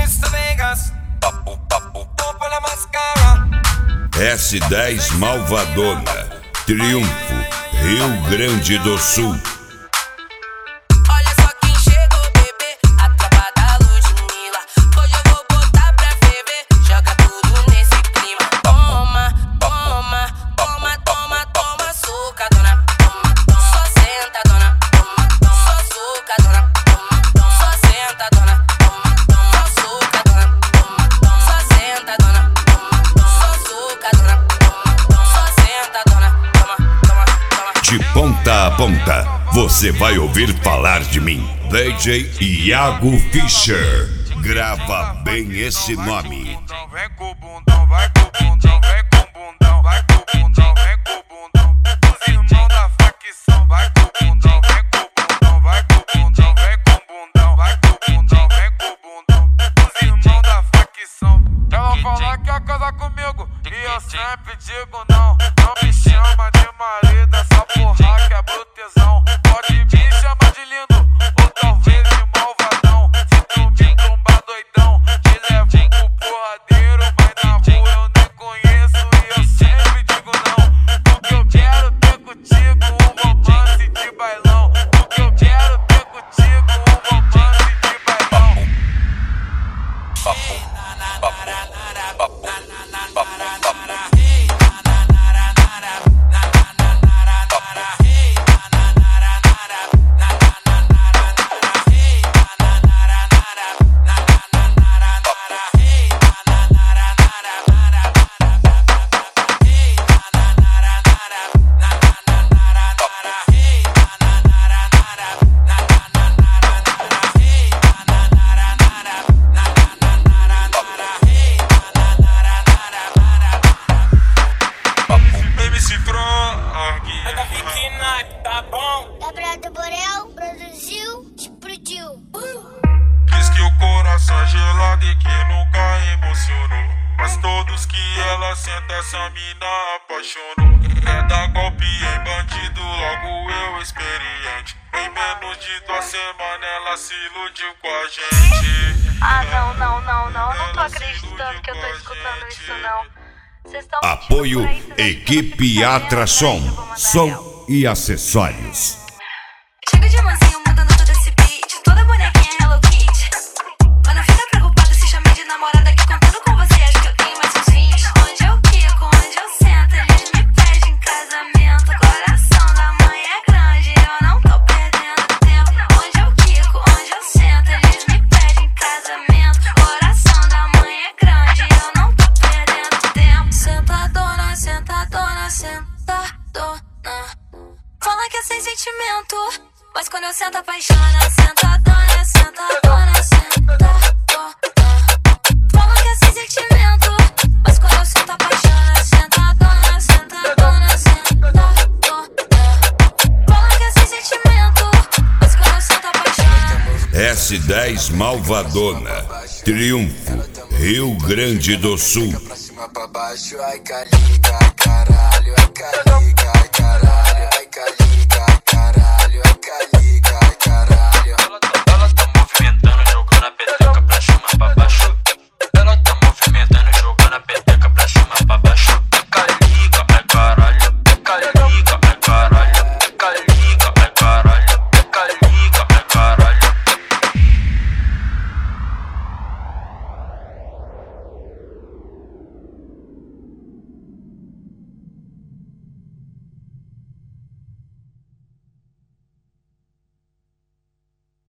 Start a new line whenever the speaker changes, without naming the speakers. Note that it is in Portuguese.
S10 Malvadona, Triunfo, Rio Grande do Sul.
Olha só quem chegou, bebê, a tropa da Ludmilla. Hoje eu vou botar pra ferver, joga tudo nesse clima. Toma, toma, toma, toma, toma, suca, dona. Toma, toma, só senta, dona. Toma, toma, só suca, dona. Toma, toma, só senta, dona. Toma, toma, só suca, dona. Toma, toma, só senta, dona. Toma, toma, só suca, dona. Toma, toma, só senta, dona. Toma, toma, toma.
De ponta a ponta, você vai ouvir falar de mim. DJ Iago Fischer. Grava bem esse nome.
Vem com o bundão, vai com o bundão, vem com o bundão, vai com o bundão, vem com o bundão. Os irmãos da facção, vai com o bundão, vem com o bundão, vai com o bundão, vem com o bundão, vai com o bundão, vem com o bundão. Os irmãos da facção. Ela fala que quer casar comigo e eu sempre digo não. Não me chama de marido, essa porra que é brutezão. Pode me chamar de lindo ou talvez de malvadão. Se tu me trombar doidão, te levo pro porradeiro. Mas na rua eu nem conheço e eu sempre digo não. Porque eu quero ter contigo um romance de bailão. Porque eu quero ter contigo um romance de bailão.
Gabriel do Borel produziu, explodiu.
Diz que o coração é gelado e que nunca emocionou. Mas todos que ela senta, essa mina apaixonou. É dar golpe em bandido, logo eu experiente. Em menos de 2 semanas ela se iludiu com a gente.
Não tô acreditando que eu tô escutando isso, não. Vocês tão
Apoio
mentindo por aí, vocês
Equipe
estão
Atrasom,
mentindo, eu vou mandar
som
real.
e acessórios.
Chega de mansinho mudando todo esse beat, toda bonequinha Hello Kitty. Mas não fica preocupada se chamei de namorada, que contando com você acho que eu tenho mais uns 20. Onde eu quico, onde eu sento, eles me pedem em casamento. Coração da mãe é grande, eu não tô perdendo tempo. Onde eu quico, onde eu sento, eles me pedem em casamento. Coração da mãe é grande, eu não tô perdendo tempo. Sentadona, sentadona, sentadona. Fala que é sem sentimento, mas quando eu sento apaixona. Sentadona, sentadona, sentadona. Fala que é sem sentimento, mas quando eu sento apaixona. Sentadona, sentadona, sentadona. Fala que é sem sentimento, mas quando eu sento apaixona.
S10 Malvadona, Triunfo, Rio Grande do Sul.
Pra cima, pra baixo, ai caliga, ai caralho, ai caliga, ai caralho, ai caliga.